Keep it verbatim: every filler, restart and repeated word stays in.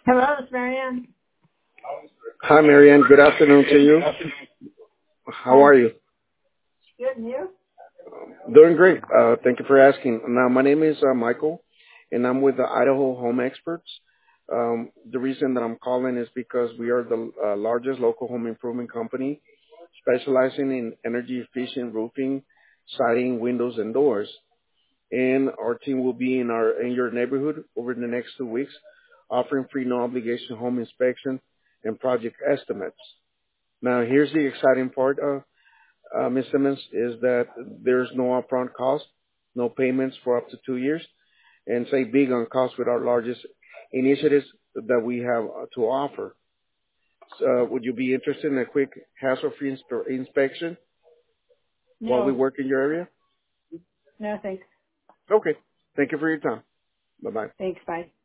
Hello, it's Marianne. Hi, Marianne. Good afternoon to you. How Hi. are you? Good, and you? Doing great. Uh, thank you for asking. Now, my name is uh, Michael, and I'm with the Idaho Home Experts. Um, the reason that I'm calling is because we are the uh, largest local home improvement company specializing in energy efficient roofing, siding, windows, and doors. And our team will be in our in your neighborhood over the next two weeks, offering free no obligation home inspection and project estimates. Now, here's the exciting part. Uh, uh, Miz Simmons, is that there's no upfront cost, no payments for up to two years, and save big on cost with our largest initiatives that we have uh, to offer. So, would you be interested in a quick hassle-free inspe- inspection while we No, work in your area? no, thanks. Okay. Thank you for your time. Bye-bye. Thanks, bye.